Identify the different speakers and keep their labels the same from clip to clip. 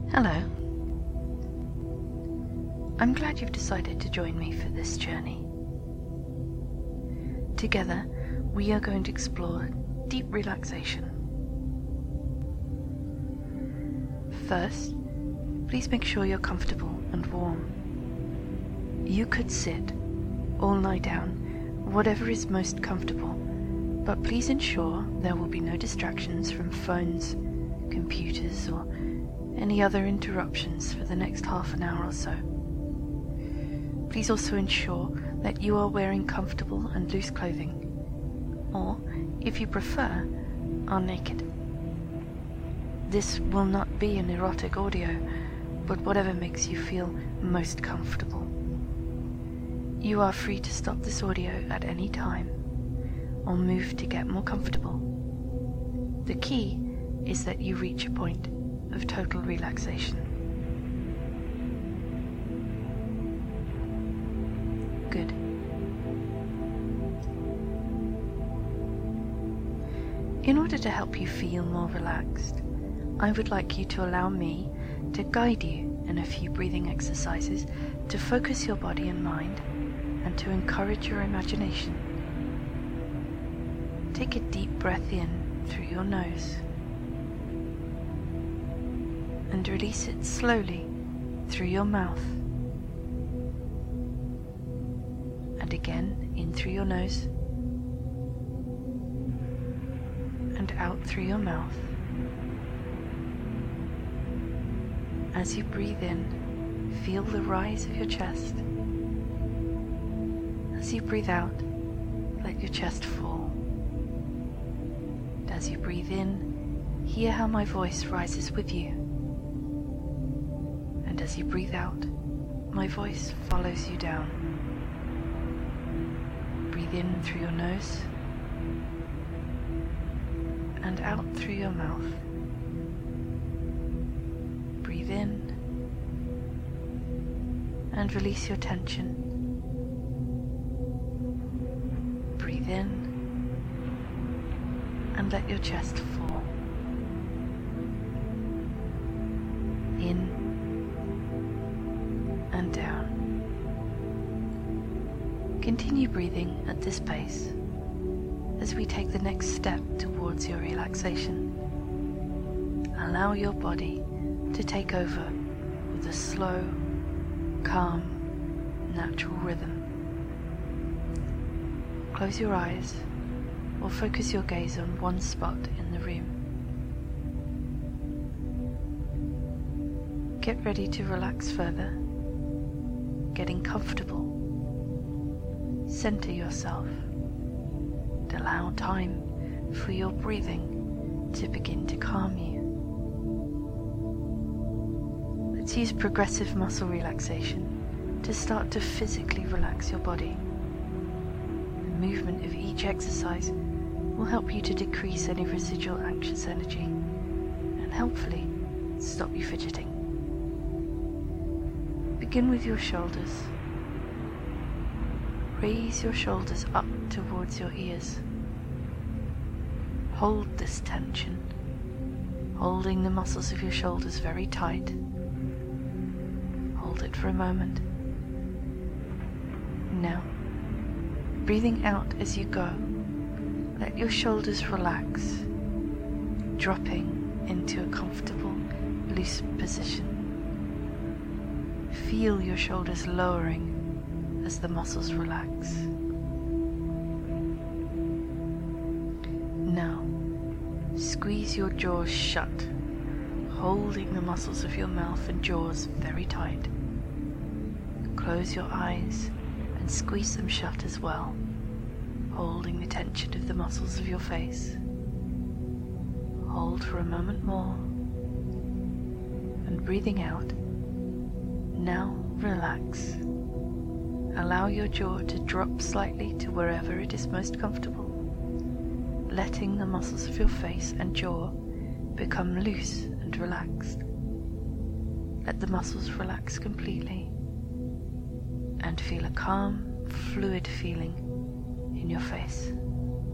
Speaker 1: Hello. I'm glad you've decided to join me for this journey. Together, we are going to explore deep relaxation. First, please make sure you're comfortable and warm. You could sit or lie down, whatever is most comfortable, but please ensure there will be no distractions from phones, computers, or any other interruptions for the next half an hour or so. Please also ensure that you are wearing comfortable and loose clothing, or, if you prefer, are naked. This will not be an erotic audio, but whatever makes you feel most comfortable. You are free to stop this audio at any time, or move to get more comfortable. The key is that you reach a point of total relaxation. Good. In order to help you feel more relaxed, I would like you to allow me to guide you in a few breathing exercises to focus your body and mind and to encourage your imagination. Take a deep breath in through your nose and release it slowly through your mouth. And again in through your nose and out through your mouth. As you breathe in, feel the rise of your chest. As you breathe out, let your chest fall. And as you breathe in, hear how my voice rises with you. And as you breathe out, my voice follows you down. Breathe in through your nose and out through your mouth. Breathe in and release your tension. Breathe in and let your chest fall. In and down. Continue breathing at this pace as we take the next step towards your relaxation. Allow your body to take over with a slow, calm, natural rhythm. Close your eyes or focus your gaze on one spot in the room. Get ready to relax further, getting comfortable. Center yourself and allow time for your breathing to begin to calm you. Let's use progressive muscle relaxation to start to physically relax your body. The movement of each exercise will help you to decrease any residual anxious energy and hopefully stop you fidgeting. Begin with your shoulders. Raise your shoulders up towards your ears. Hold this tension, holding the muscles of your shoulders very tight. Hold it for a moment. Now, breathing out as you go, let your shoulders relax, dropping into a comfortable, loose position. Feel your shoulders lowering as the muscles relax. Now, squeeze your jaws shut, holding the muscles of your mouth and jaws very tight. Close your eyes and squeeze them shut as well, holding the tension of the muscles of your face. Hold for a moment more, and breathing out, now relax. Allow your jaw to drop slightly to wherever it is most comfortable, letting the muscles of your face and jaw become loose and relaxed. Let the muscles relax completely and feel a calm, fluid feeling in your face.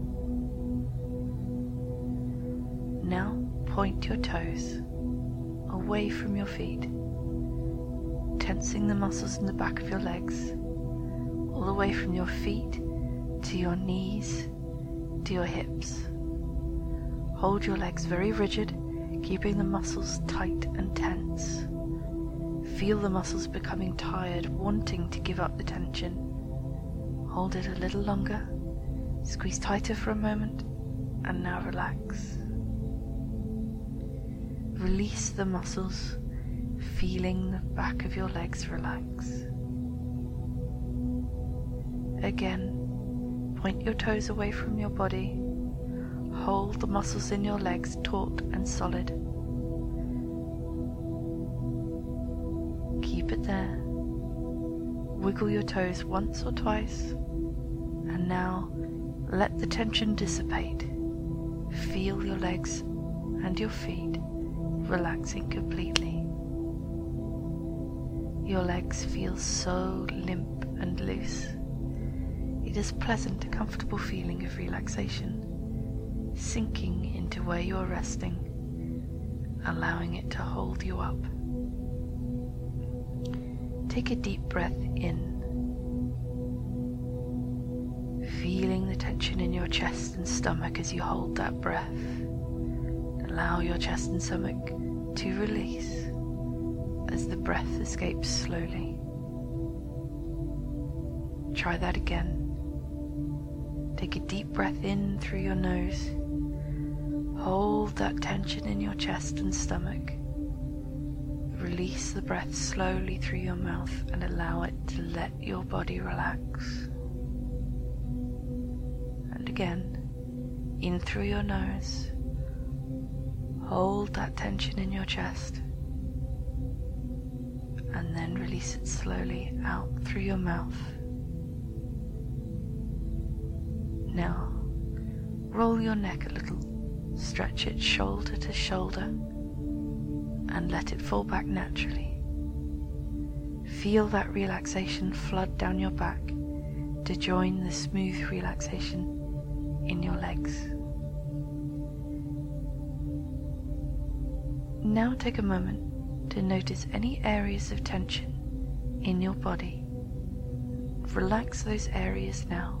Speaker 1: Now point your toes away from your feet, tensing the muscles in the back of your legs, all the way from your feet to your knees, to your hips. Hold your legs very rigid, keeping the muscles tight and tense. Feel the muscles becoming tired, wanting to give up the tension. Hold it a little longer, squeeze tighter for a moment, and now relax. Release the muscles, feeling the back of your legs relax. Again, point your toes away from your body. Hold the muscles in your legs taut and solid. Keep it there. Wiggle your toes once or twice, and now let the tension dissipate. Feel your legs and your feet relaxing completely. Your legs feel so limp and loose. It is a pleasant, comfortable feeling of relaxation, sinking into where you are resting, allowing it to hold you up. Take a deep breath in, feeling the tension in your chest and stomach as you hold that breath. Allow your chest and stomach to release as the breath escapes slowly. Try that again. Take a deep breath in through your nose. Hold that tension in your chest and stomach. Release the breath slowly through your mouth and allow it to let your body relax. And again, in through your nose. Hold that tension in your chest and then release it slowly out through your mouth. Now, roll your neck a little, stretch it shoulder to shoulder, and let it fall back naturally. Feel that relaxation flood down your back to join the smooth relaxation in your legs. Now take a moment to notice any areas of tension in your body. Relax those areas now.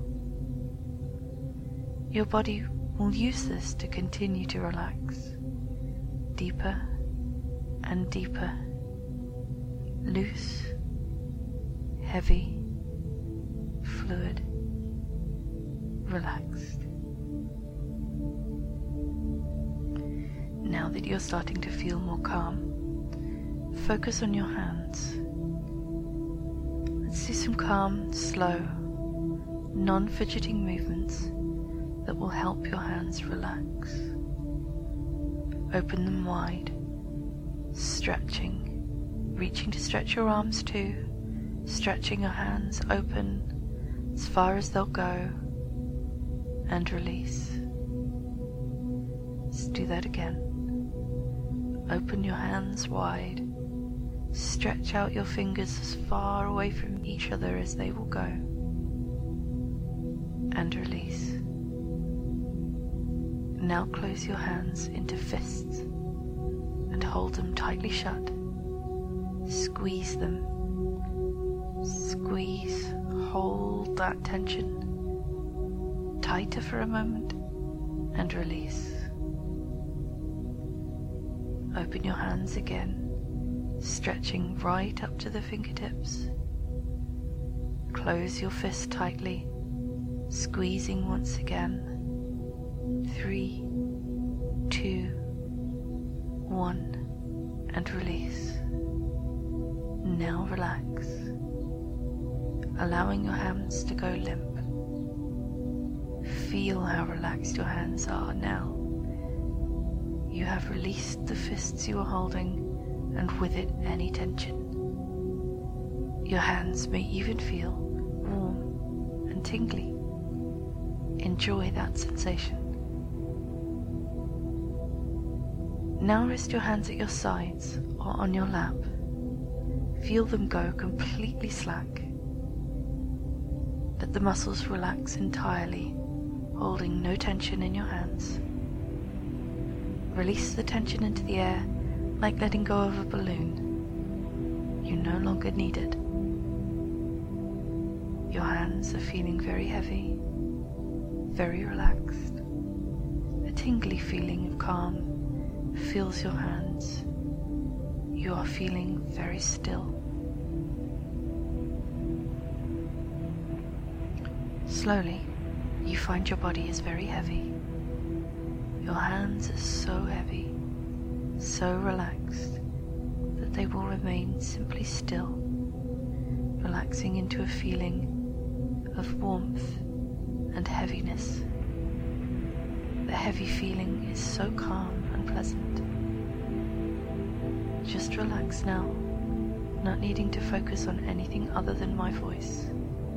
Speaker 1: Your body will use this to continue to relax, deeper and deeper, loose, heavy, fluid, relaxed. Now that you're starting to feel more calm, focus on your hands. Let's do some calm, slow, non-fidgeting movements that will help your hands relax. Open them wide, stretching, reaching to stretch your arms too, stretching your hands open as far as they'll go, and release. Let's do that again. Open your hands wide, stretch out your fingers as far away from each other as they will go, and release. Now close your hands into fists and hold them tightly shut. Squeeze them. Squeeze, hold that tension. Tighter for a moment and release. Open your hands again, stretching right up to the fingertips. Close your fist tightly, squeezing once again. 3, 2, 1, and release. Now relax, allowing your hands to go limp. Feel how relaxed your hands are now. You have released the fists you are holding, and with it any tension. Your hands may even feel warm and tingly. Enjoy that sensation. Now rest your hands at your sides or on your lap. Feel them go completely slack. Let the muscles relax entirely, holding no tension in your hands. Release the tension into the air like letting go of a balloon. You no longer need it. Your hands are feeling very heavy, very relaxed. A tingly feeling of calm fills your hands. You are feeling very still. Slowly, you find your body is very heavy. Your hands are so heavy, so relaxed, that they will remain simply still, relaxing into a feeling of warmth and heaviness. The heavy feeling is so calm and pleasant. Just relax now, not needing to focus on anything other than my voice.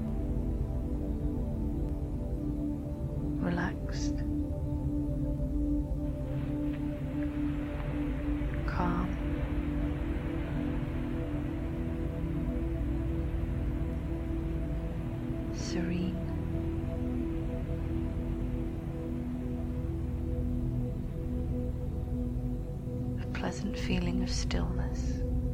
Speaker 1: Relaxed, calm, serene, a pleasant feeling of stillness.